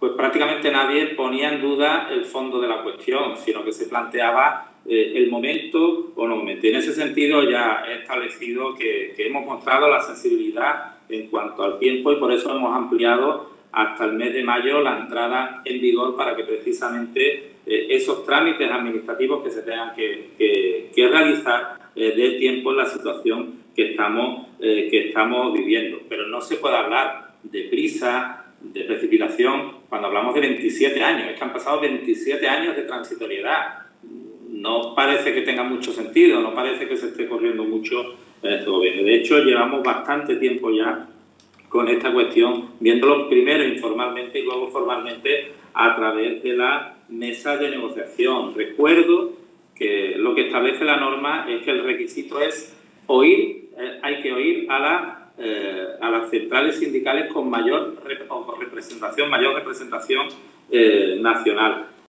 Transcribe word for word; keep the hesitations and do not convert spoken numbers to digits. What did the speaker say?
pues prácticamente nadie ponía en duda el fondo de la cuestión, sino que se planteaba eh, el momento o no momento. Y en ese sentido ya he establecido que, que hemos mostrado la sensibilidad en cuanto al tiempo y por eso hemos ampliado hasta el mes de mayo la entrada en vigor para que precisamente eh, esos trámites administrativos que se tengan que, que, que realizar eh, dé tiempo en la situación que estamos, eh, que estamos viviendo. Pero no se puede hablar de prisa, de precipitación, cuando hablamos de veintisiete años. Es que han pasado veintisiete años de transitoriedad. No parece que tenga mucho sentido, no parece que se esté corriendo mucho en este gobierno. De hecho, llevamos bastante tiempo ya con esta cuestión, viéndolo primero informalmente y luego formalmente a través de la mesa de negociación. Recuerdo que lo que establece la norma es que el requisito es oír, eh, hay que oír a la Eh, a las centrales sindicales con mayor rep o representación, mayor representación eh, nacional.